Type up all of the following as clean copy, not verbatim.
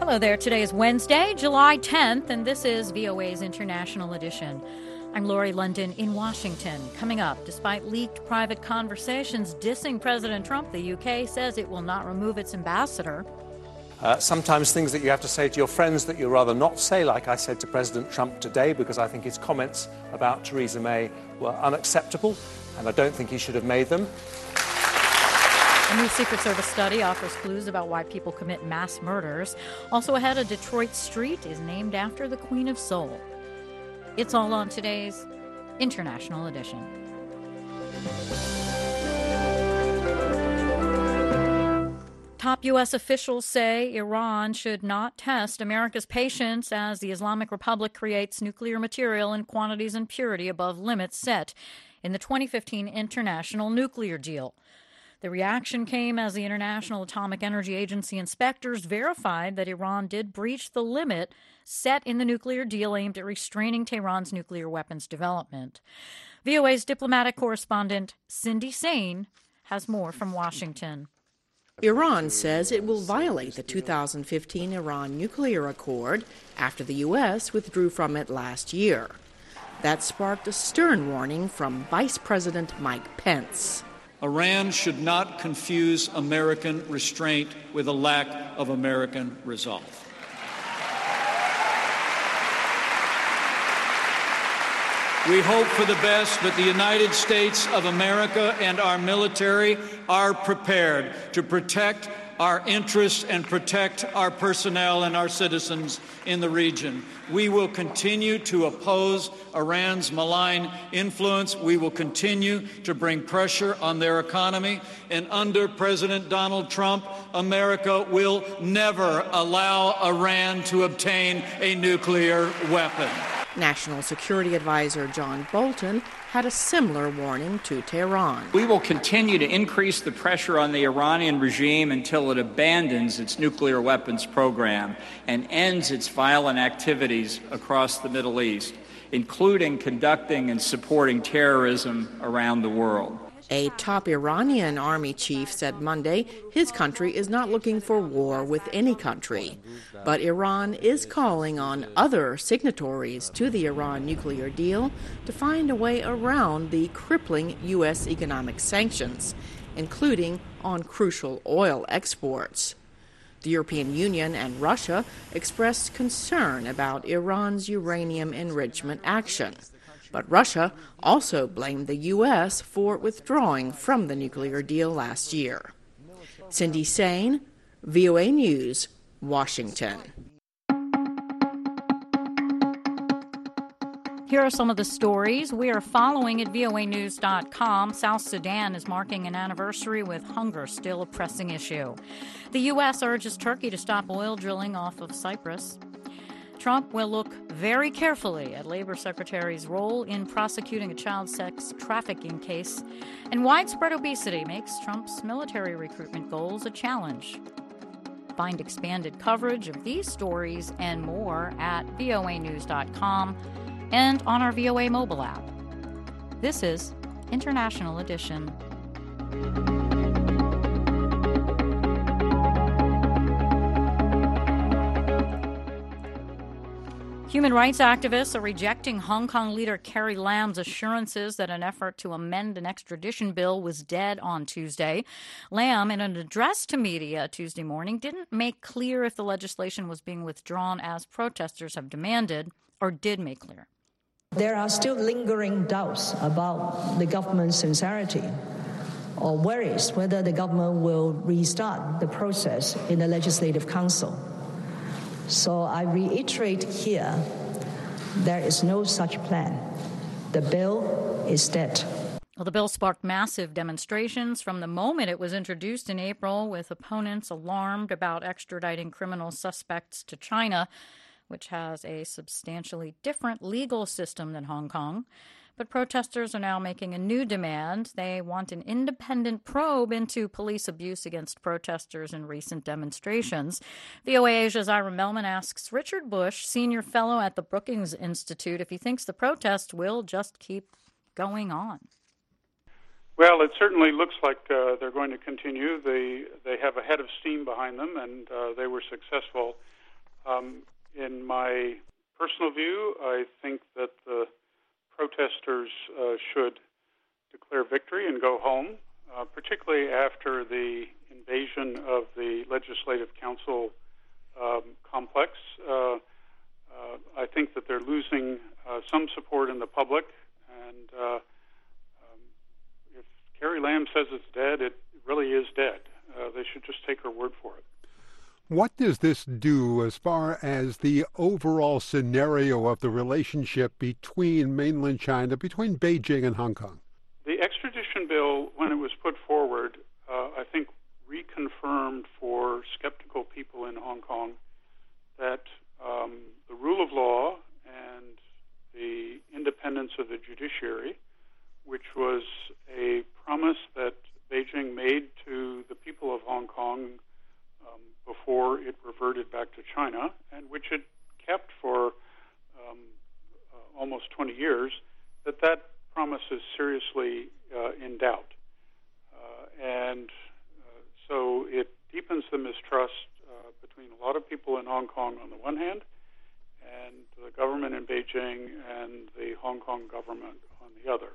Hello there. Today is Wednesday, July 10th, and this is VOA's International Edition. I'm Lori London in Washington. Coming up, despite leaked private conversations dissing President Trump, the UK says it will not remove its ambassador. Sometimes things that you have to say to your friends that you'd rather not say, like I said to President Trump today, because I think his comments about Theresa May were unacceptable, and I don't think he should have made them. A new Secret Service study offers clues about why people commit mass murders. Also ahead, a Detroit street is named after the Queen of Soul. It's all on today's International Edition. Top U.S. officials say Iran should not test America's patience as the Islamic Republic creates nuclear material in quantities and purity above limits set in the 2015 international nuclear deal. The reaction came as the International Atomic Energy Agency inspectors verified that Iran did breach the limit set in the nuclear deal aimed at restraining Tehran's nuclear weapons development. VOA's diplomatic correspondent Cindy Saine has more from Washington. Iran says it will violate the 2015 Iran nuclear accord after the U.S. withdrew from it last year. That sparked a stern warning from Vice President Mike Pence. Iran should not confuse American restraint with a lack of American resolve. We hope for the best, but the United States of America and our military are prepared to protect our interests and protect our personnel and our citizens in the region. We will continue to oppose Iran's malign influence. We will continue to bring pressure on their economy. And under President Donald Trump, America will never allow Iran to obtain a nuclear weapon. National Security Advisor John Bolton had a similar warning to Tehran. We will continue to increase the pressure on the Iranian regime until it abandons its nuclear weapons program and ends its violent activities across the Middle East, including conducting and supporting terrorism around the world. A top Iranian army chief said Monday his country is not looking for war with any country. But Iran is calling on other signatories to the Iran nuclear deal to find a way around the crippling U.S. economic sanctions, including on crucial oil exports. The European Union and Russia expressed concern about Iran's uranium enrichment action. But Russia also blamed the U.S. for withdrawing from the nuclear deal last year. Cindy Saine, VOA News, Washington. Here are some of the stories we are following at voanews.com. South Sudan is marking an anniversary with hunger still a pressing issue. The U.S. urges Turkey to stop oil drilling off of Cyprus. Trump will look very carefully at Labor Secretary's role in prosecuting a child sex trafficking case. And widespread obesity makes Trump's military recruitment goals a challenge. Find expanded coverage of these stories and more at voanews.com and on our VOA mobile app. This is International Edition. Human rights activists are rejecting Hong Kong leader Carrie Lam's assurances that an effort to amend an extradition bill was dead on Tuesday. Lam, in an address to media Tuesday morning, didn't make clear if the legislation was being withdrawn as protesters have demanded, or did make clear. There are still lingering doubts about the government's sincerity or worries whether the government will restart the process in the Legislative Council. So I reiterate here, there is no such plan. The bill is dead. Well, the bill sparked massive demonstrations from the moment it was introduced in April, with opponents alarmed about extraditing criminal suspects to China, which has a substantially different legal system than Hong Kong. But protesters are now making a new demand. They want an independent probe into police abuse against protesters in recent demonstrations. VOA Asia's Ira Melman asks Richard Bush, senior fellow at the Brookings Institute, if he thinks the protests will just keep going on. Well, it certainly looks like they're going to continue. They have a head of steam behind them, and they were successful In my personal view, I think that the protesters should declare victory and go home, particularly after the invasion of the Legislative Council complex. I think that they're losing some support in the public, and if Carrie Lam says it's dead, it really is dead. They should just take her word for it. What does this do as far as the overall scenario of the relationship between mainland China, between Beijing and Hong Kong? The extradition bill, when it was put forward, I think reconfirmed for skeptical people in Hong Kong that the rule of law and the independence of the judiciary, which was a promise that Beijing made to the people of Hong Kong before it reverted back to China, and which it kept for almost 20 years, that promise is seriously in doubt. So it deepens the mistrust between a lot of people in Hong Kong on the one hand, and the government in Beijing and the Hong Kong government on the other.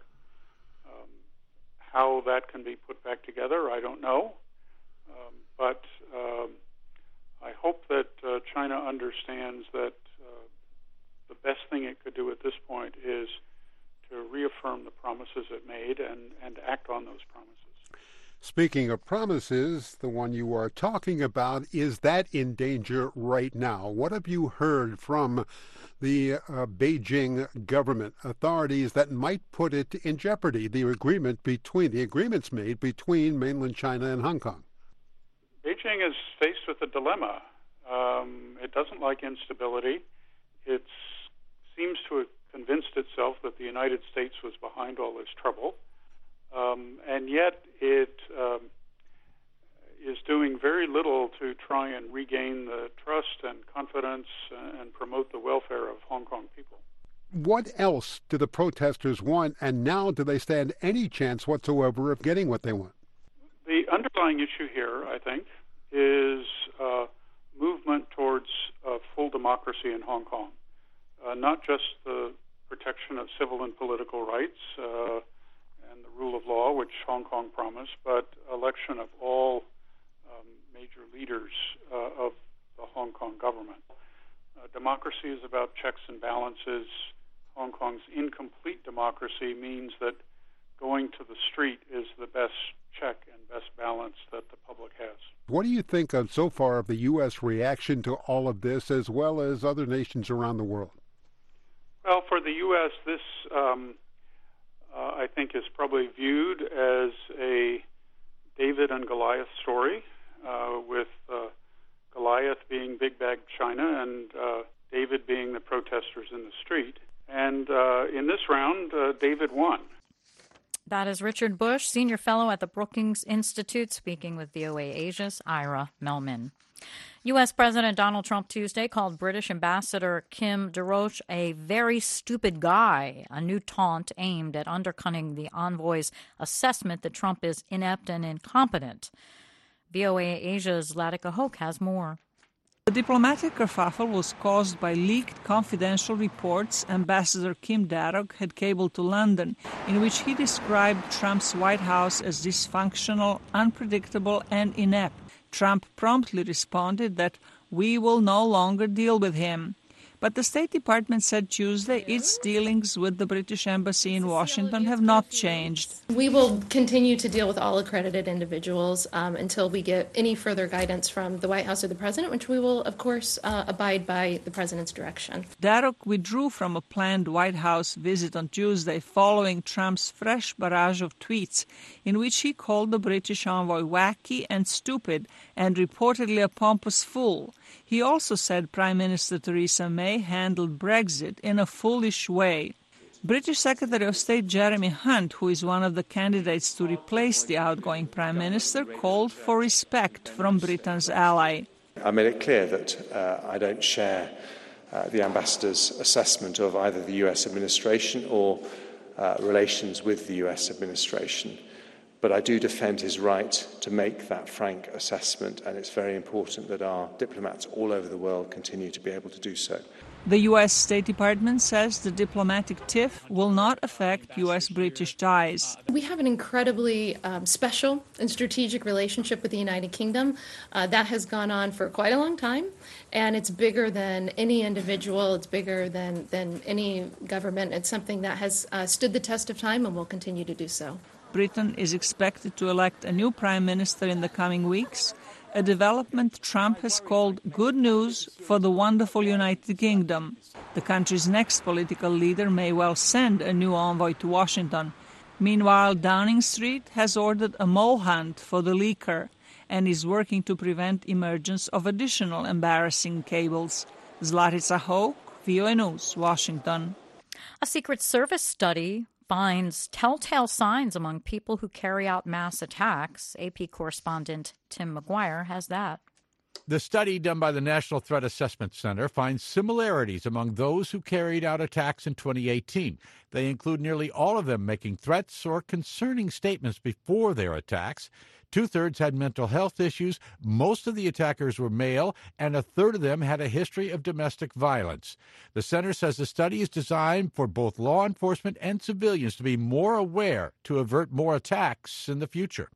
How that can be put back together, I don't know. But I hope that China understands that the best thing it could do at this point is to reaffirm the promises it made and act on those promises. Speaking of promises, the one you are talking about, is that in danger right now? What have you heard from the Beijing government authorities that might put it in jeopardy, the agreements made between mainland China and Hong Kong? Beijing is faced with a dilemma. It doesn't like instability. It seems to have convinced itself that the United States was behind all this trouble. And yet it is doing very little to try and regain the trust and confidence and promote the welfare of Hong Kong people. What else do the protesters want, and now do they stand any chance whatsoever of getting what they want? The underlying issue here, I think, is movement towards full democracy in Hong Kong. Not just the protection of civil and political rights and the rule of law, which Hong Kong promised, but election of all major leaders of the Hong Kong government. Democracy is about checks and balances. Hong Kong's incomplete democracy means that going to the street is the best check and best balance that the public has. What do you think of so far of the U.S. reaction to all of this, as well as other nations around the world? Well, for the U.S., this, I think, is probably viewed as a David and Goliath story, with Goliath being big bag China and David being the protesters in the street. And in this round, David won. That is Richard Bush, Senior Fellow at the Brookings Institute, speaking with VOA Asia's Ira Melman. U.S. President Donald Trump Tuesday called British Ambassador Kim DeRoche a very stupid guy, a new taunt aimed at undercutting the envoy's assessment that Trump is inept and incompetent. VOA Asia's Latika Hoke has more. The diplomatic kerfuffle was caused by leaked confidential reports Ambassador Kim Darroch had cabled to London, in which he described Trump's White House as dysfunctional, unpredictable, and inept. Trump promptly responded that we will no longer deal with him. But the State Department said Tuesday its dealings with the British Embassy in Washington have not changed. We will continue to deal with all accredited individuals until we get any further guidance from the White House or the President, which we will, of course, abide by the President's direction. Darroch withdrew from a planned White House visit on Tuesday following Trump's fresh barrage of tweets in which he called the British envoy wacky and stupid and reportedly a pompous fool. He also said Prime Minister Theresa May handled Brexit in a foolish way. British Secretary of State Jeremy Hunt, who is one of the candidates to replace the outgoing Prime Minister, called for respect from Britain's ally. I made it clear that I don't share the Ambassador's assessment of either the US administration or relations with the US administration. But I do defend his right to make that frank assessment, and it's very important that our diplomats all over the world continue to be able to do so. The U.S. State Department says the diplomatic tiff will not affect U.S.-British ties. We have an incredibly special and strategic relationship with the United Kingdom. That has gone on for quite a long time, and it's bigger than any individual. It's bigger than any government. It's something that has stood the test of time and will continue to do so. Britain is expected to elect a new prime minister in the coming weeks, a development Trump has called good news for the wonderful United Kingdom. The country's next political leader may well send a new envoy to Washington. Meanwhile, Downing Street has ordered a mole hunt for the leaker and is working to prevent emergence of additional embarrassing cables. Zlatica Hoke, VOA News, Washington. A Secret Service study finds telltale signs among people who carry out mass attacks. AP correspondent Tim McGuire has that. The study done by the National Threat Assessment Center finds similarities among those who carried out attacks in 2018. They include nearly all of them making threats or concerning statements before their attacks. 2/3 had mental health issues, most of the attackers were male, and 1/3 of them had a history of domestic violence. The center says the study is designed for both law enforcement and civilians to be more aware to avert more attacks in the future.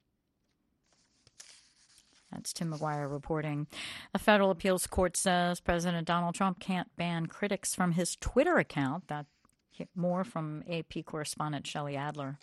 That's Tim McGuire reporting. A federal appeals court says President Donald Trump can't ban critics from his Twitter account. That more from AP correspondent Shelley Adler.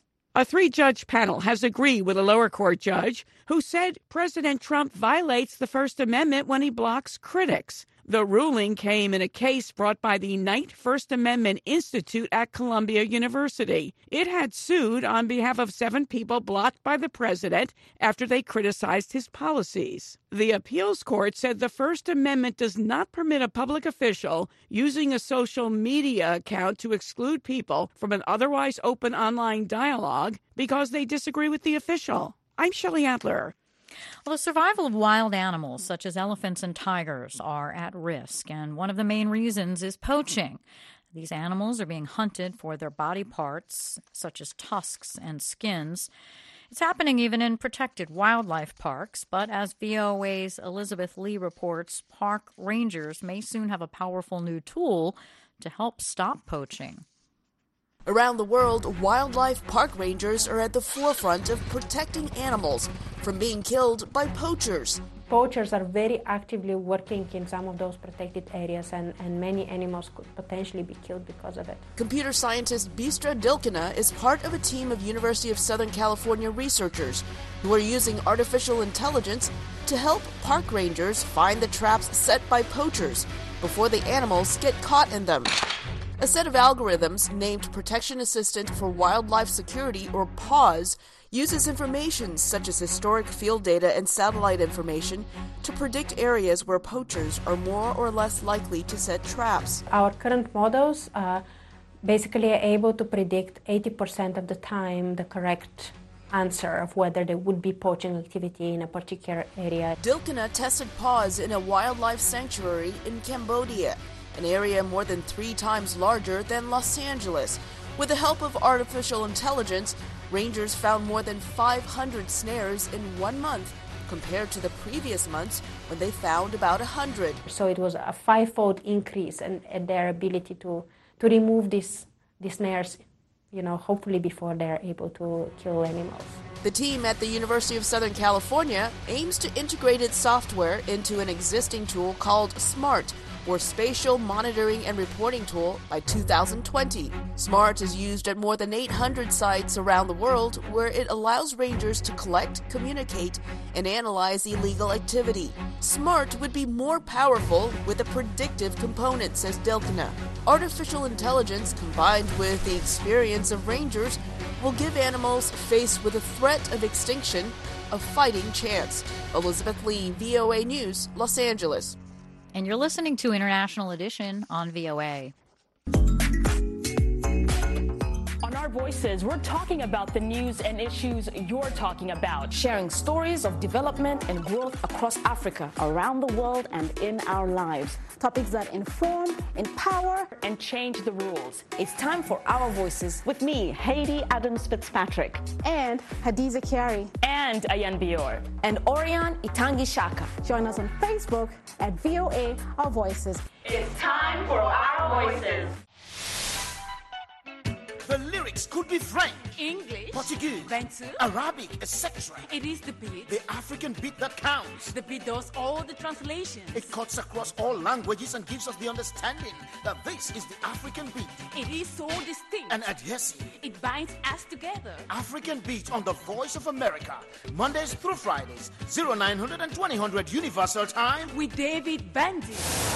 A 3-judge panel has agreed with a lower court judge who said President Trump violates the First Amendment when he blocks critics. The ruling came in a case brought by the Knight First Amendment Institute at Columbia University. It had sued on behalf of 7 people blocked by the president after they criticized his policies. The appeals court said the First Amendment does not permit a public official using a social media account to exclude people from an otherwise open online dialogue because they disagree with the official. I'm Shelley Adler. Well, the survival of wild animals, such as elephants and tigers, are at risk, and one of the main reasons is poaching. These animals are being hunted for their body parts, such as tusks and skins. It's happening even in protected wildlife parks, but as VOA's Elizabeth Lee reports, park rangers may soon have a powerful new tool to help stop poaching. Around the world, wildlife park rangers are at the forefront of protecting animals from being killed by poachers. Poachers are very actively working in some of those protected areas, and many animals could potentially be killed because of it. Computer scientist Bistra Dilkina is part of a team of University of Southern California researchers who are using artificial intelligence to help park rangers find the traps set by poachers before the animals get caught in them. A set of algorithms named Protection Assistant for Wildlife Security, or PAWS, uses information such as historic field data and satellite information to predict areas where poachers are more or less likely to set traps. Our current models basically are able to predict 80% of the time the correct answer of whether there would be poaching activity in a particular area. Dilkina tested PAWS in a wildlife sanctuary in Cambodia, an area more than 3 times larger than Los Angeles. With the help of artificial intelligence, rangers found more than 500 snares in 1 month, compared to the previous months when they found about 100. So it was a 5-fold increase in their ability to remove these snares, hopefully before they're able to kill animals. The team at the University of Southern California aims to integrate its software into an existing tool called SMART, or Spatial Monitoring and Reporting Tool, by 2020. SMART is used at more than 800 sites around the world, where it allows rangers to collect, communicate, and analyze illegal activity. SMART would be more powerful with a predictive component, says Dilkina. Artificial intelligence combined with the experience of rangers will give animals faced with a threat of extinction a fighting chance. Elizabeth Lee, VOA News, Los Angeles. And you're listening to International Edition on VOA. On our Voices, we're talking about the news and issues you're talking about. Sharing stories of development and growth across Africa, around the world, and in our lives. Topics that inform, empower, and change the rules. It's time for Our Voices. With me, Haiti Adams Fitzpatrick. And Hadiza Kiari. And Ayan Bior. And Orion Itangi Shaka. Join us on Facebook at VOA Our Voices. It's time for Our Voices. The lyrics could be French, English, Portuguese, Bantu, Arabic, etc. It is the beat. The African beat that counts. The beat does all the translations. It cuts across all languages and gives us the understanding that this is the African beat. It is so distinct and adhesive. It binds us together. African beat on the Voice of America, Mondays through Fridays, 0900 and 2000 Universal Time with David Bandy.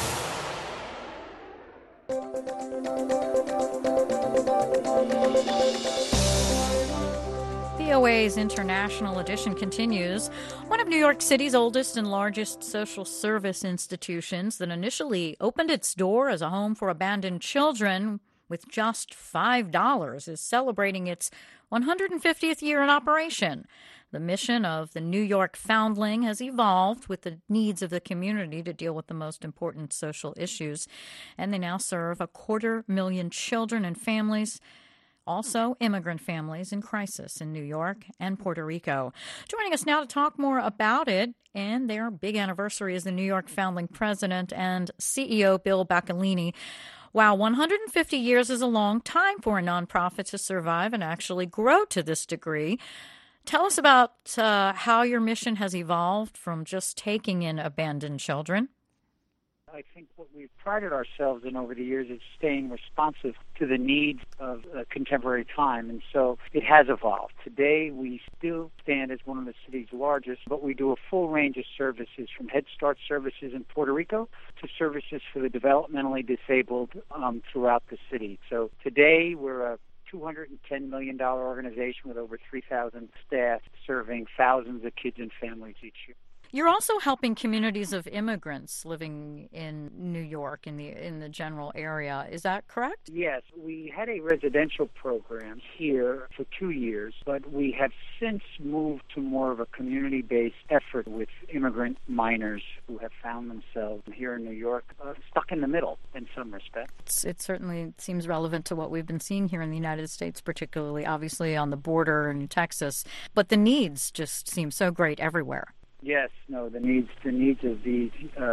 VOA's International Edition continues. One of New York City's oldest and largest social service institutions that initially opened its door as a home for abandoned children with just $5 is celebrating its 150th year in operation. The mission of the New York Foundling has evolved with the needs of the community to deal with the most important social issues, and they now serve 250,000 children and families, also immigrant families in crisis in New York and Puerto Rico. Joining us now to talk more about it and their big anniversary is the New York Foundling president and CEO Bill Bacalini. Wow, 150 years is a long time for a nonprofit to survive and actually grow to this degree. Tell us about how your mission has evolved from just taking in abandoned children. I think what we've prided ourselves in over the years is staying responsive to the needs of contemporary time, and so it has evolved. Today, we still stand as one of the city's largest, but we do a full range of services, from Head Start services in Puerto Rico to services for the developmentally disabled throughout the city. So today, we're a $210 million organization with over 3,000 staff serving thousands of kids and families each year. You're also helping communities of immigrants living in New York, in the general area. Is that correct? Yes. We had a residential program here for 2 years, but we have since moved to more of a community-based effort with immigrant minors who have found themselves here in New York stuck in the middle in some respects. It certainly seems relevant to what we've been seeing here in the United States, particularly obviously on the border in Texas. But the needs just seem so great everywhere. Yes, no, the needs of these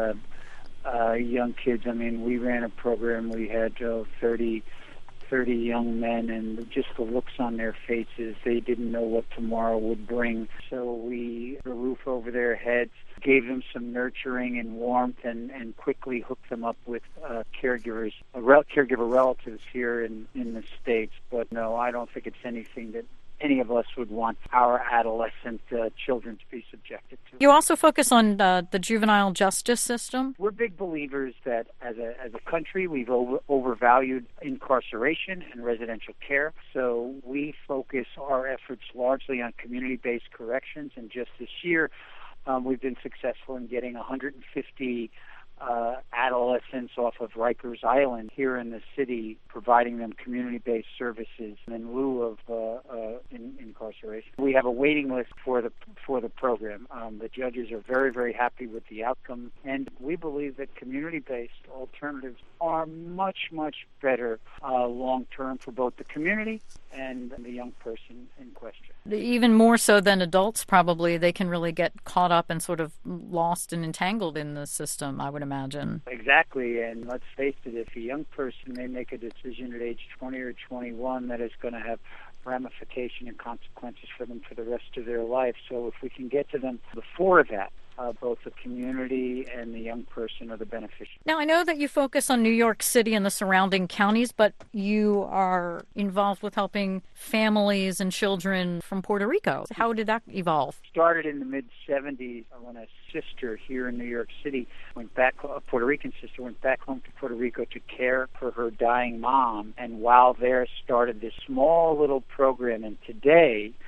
young kids. I mean, we ran a program. We had 30 young men, and just the looks on their faces, they didn't know what tomorrow would bring. So we put a roof over their heads, gave them some nurturing and warmth, and quickly hooked them up with caregiver relatives here in the States. But no, I don't think it's anything that any of us would want our adolescent children to be subjected to. You also focus on the juvenile justice system. We're big believers that as a country we've overvalued incarceration and residential care. So we focus our efforts largely on community-based corrections. And just this year, we've been successful in getting 150 adolescents off of Rikers Island here in the city, providing them community-based services in lieu of incarceration. We have a waiting list for the program. The judges are very, very happy with the outcome, and we believe that community-based alternatives are much, much better long-term for both the community and the young person in question. Even more so than adults, probably. They can really get caught up and sort of lost and entangled in the system, I would imagine. Exactly, and let's face it, if a young person may make a decision at age 20 or 21 that is going to have ramification and consequences for them for the rest of their life. So if we can get to them before that, both the community and the young person are the beneficiaries. Now, I know that you focus on New York City and the surrounding counties, but you are involved with helping families and children from Puerto Rico. How did that evolve? Started in the mid-'70s when a sister here in New York City a Puerto Rican sister went back home to Puerto Rico to care for her dying mom, and while there started this small little program. And today,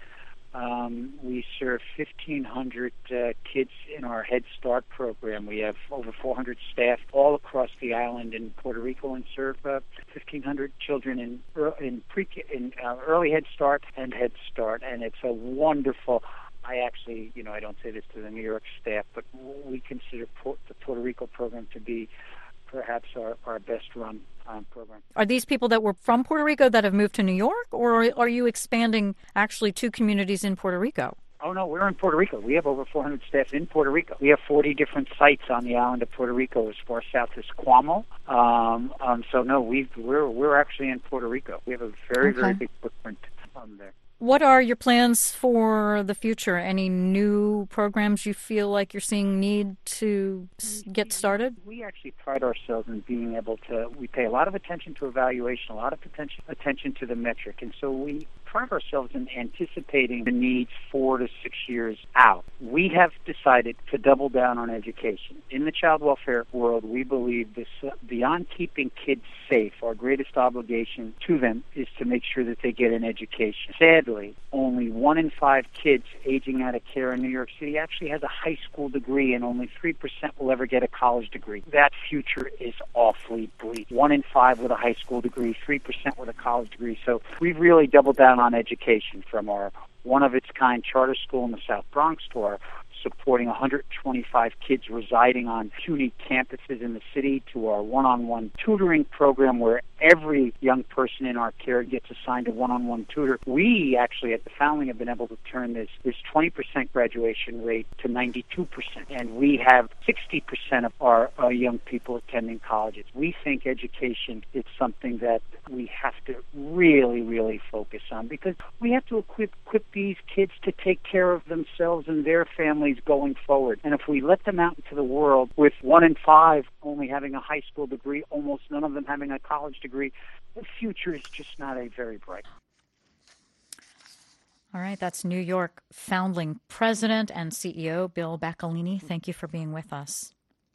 We serve 1,500 kids in our Head Start program. We have over 400 staff all across the island in Puerto Rico and serve 1,500 children in early Head Start and Head Start. And it's a wonderful... I actually, I don't say this to the New York staff, but we consider the Puerto Rico program to be perhaps our best-run program. Are these people that were from Puerto Rico that have moved to New York, or are you expanding actually to communities in Puerto Rico? Oh, no, we're in Puerto Rico. We have over 400 staff in Puerto Rico. We have 40 different sites on the island of Puerto Rico as far south as Cuomo. So, no, we're actually in Puerto Rico. We have a very big footprint there. What are your plans for the future? Any new programs you feel like you're seeing need to get started? We actually pride ourselves in being able to, we pay a lot of attention to evaluation, a lot of attention to the metric, and so we pride ourselves in anticipating the needs 4 to 6 years out. We have decided to double down on education. In the child welfare world, we believe this, beyond keeping kids safe, our greatest obligation to them is to make sure that they get an education. Sadly, only 1 in 5 kids aging out of care in New York City actually has a high school degree, and only 3% will ever get a college degree. That future is awfully bleak. 1 in 5 with a high school degree, 3% with a college degree. So we've really doubled down on education, from our one-of-its-kind charter school in the South Bronx to our supporting 125 kids residing on CUNY campuses in the city, to our one-on-one tutoring program where every young person in our care gets assigned a one-on-one tutor. We actually at the Foundling have been able to turn this 20% graduation rate to 92%, and we have 60% of our young people attending colleges. We think education is something that we have to really, really focus on, because we have to equip these kids to take care of themselves and their families going forward. And if we let them out into the world with 1 in 5 only having a high school degree, almost none of them having a college degree, the future is just not a very bright. All right, that's New York Foundling President and CEO Bill Bacalini. Thank you for being with us.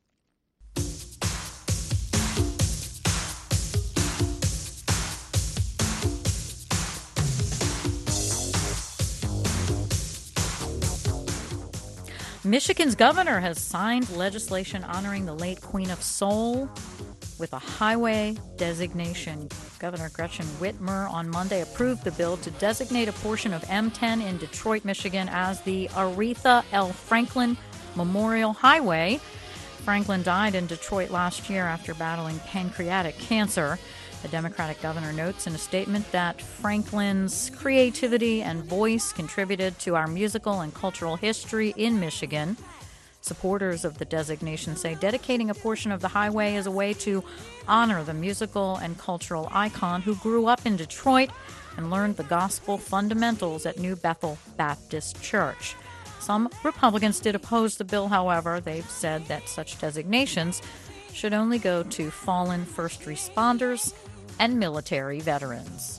Michigan's governor has signed legislation honoring the late Queen of Soul with a highway designation. Governor Gretchen Whitmer on Monday approved the bill to designate a portion of M10 in Detroit, Michigan as the Aretha L. Franklin Memorial Highway. Franklin died in Detroit last year after battling pancreatic cancer. The Democratic governor notes in a statement that Franklin's creativity and voice contributed to our musical and cultural history in Michigan. Supporters of the designation say dedicating a portion of the highway is a way to honor the musical and cultural icon who grew up in Detroit and learned the gospel fundamentals at New Bethel Baptist Church. Some Republicans did oppose the bill, however. They've said that such designations should only go to fallen first responders and military veterans.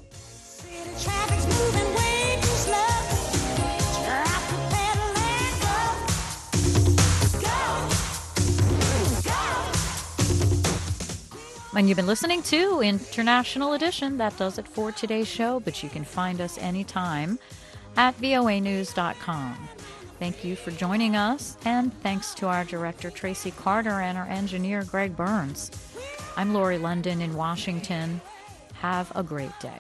And you've been listening to International Edition. That does it for today's show, but you can find us anytime at voanews.com. Thank you for joining us, and thanks to our director, Tracy Carter, and our engineer, Greg Burns. I'm Lori London in Washington. Have a great day.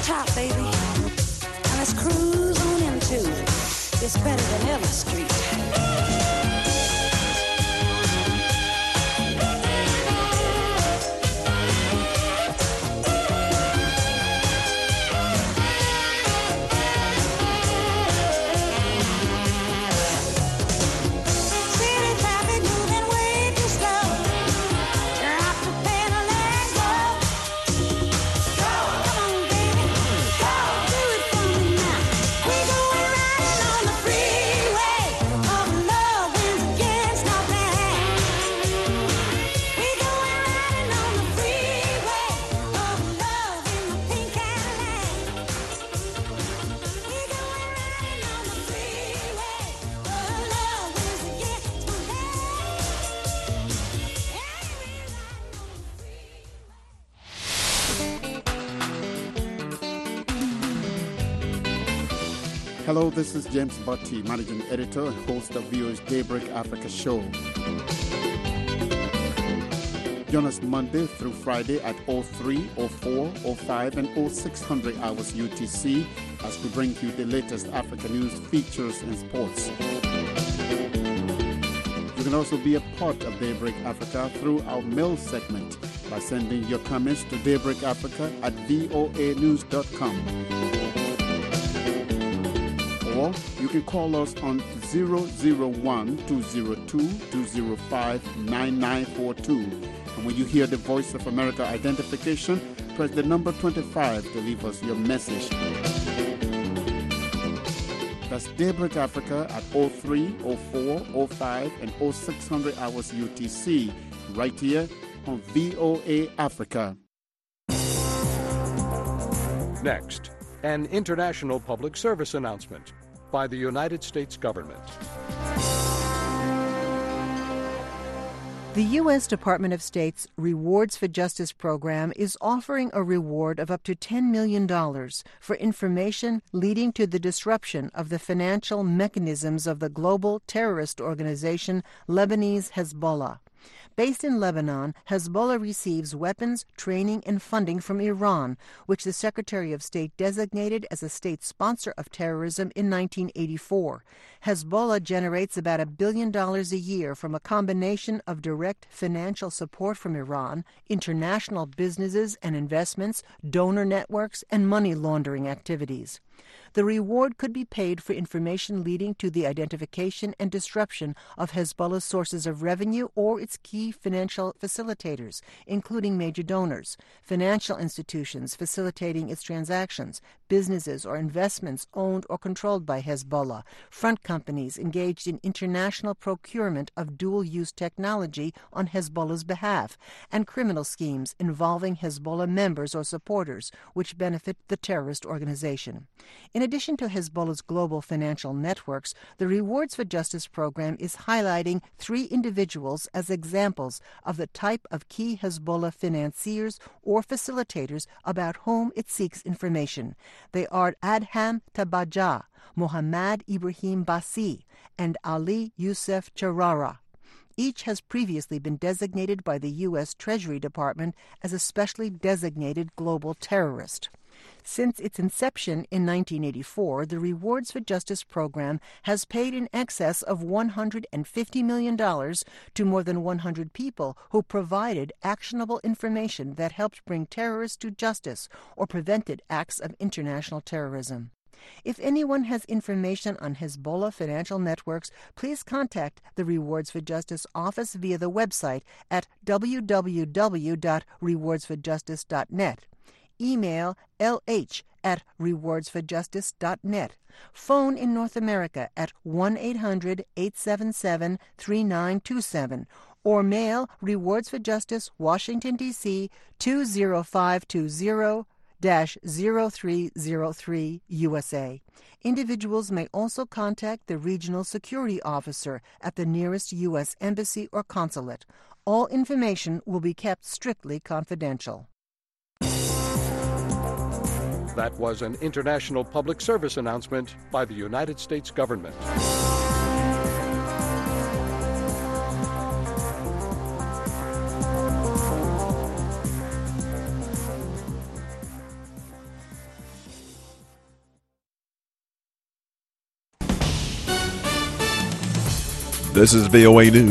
top, baby. And let's cruise on into It's Better Than Ever Street. Hello, this is James Botti, Managing Editor and host of VOA's Daybreak Africa show. Join us Monday through Friday at 03, 04, 05, and 0600 hours UTC as we bring you the latest Africa news, features, and sports. You can also be a part of Daybreak Africa through our mail segment by sending your comments to daybreakafrica@voanews.com. Or you can call us on 001-202-205-9942. And when you hear the Voice of America identification, press the number 25 to leave us your message. That's Daybreak Africa at 03, 04, 05, and 0600 hours UTC, right here on VOA Africa. Next, an international public service announcement by the United States government. The U.S. Department of State's Rewards for Justice program is offering a reward of up to $10 million for information leading to the disruption of the financial mechanisms of the global terrorist organization Lebanese Hezbollah. Based in Lebanon, Hezbollah receives weapons, training, and funding from Iran, which the Secretary of State designated as a state sponsor of terrorism in 1984. Hezbollah generates about $1 billion a year from a combination of direct financial support from Iran, international businesses and investments, donor networks, and money laundering activities. The reward could be paid for information leading to the identification and disruption of Hezbollah's sources of revenue or its key financial facilitators, including major donors, financial institutions facilitating its transactions, businesses or investments owned or controlled by Hezbollah, front companies engaged in international procurement of dual-use technology on Hezbollah's behalf, and criminal schemes involving Hezbollah members or supporters, which benefit the terrorist organization. In addition to Hezbollah's global financial networks, the Rewards for Justice program is highlighting 3 individuals as examples of the type of key Hezbollah financiers or facilitators about whom it seeks information. They are Adham Tabajah, Mohammad Ibrahim Basi, and Ali Youssef Charara. Each has previously been designated by the U.S. Treasury Department as a specially designated global terrorist. Since its inception in 1984, the Rewards for Justice program has paid in excess of $150 million to more than 100 people who provided actionable information that helped bring terrorists to justice or prevented acts of international terrorism. If anyone has information on Hezbollah financial networks, please contact the Rewards for Justice office via the website at www.rewardsforjustice.net. Email lh@rewardsforjustice.net. Phone in North America at 1-800-877-3927 or mail Rewards for Justice, Washington, D.C. 20520-0303 USA. Individuals may also contact the regional security officer at the nearest U.S. embassy or consulate. All information will be kept strictly confidential. That was an international public service announcement by the United States government. This is VOA News.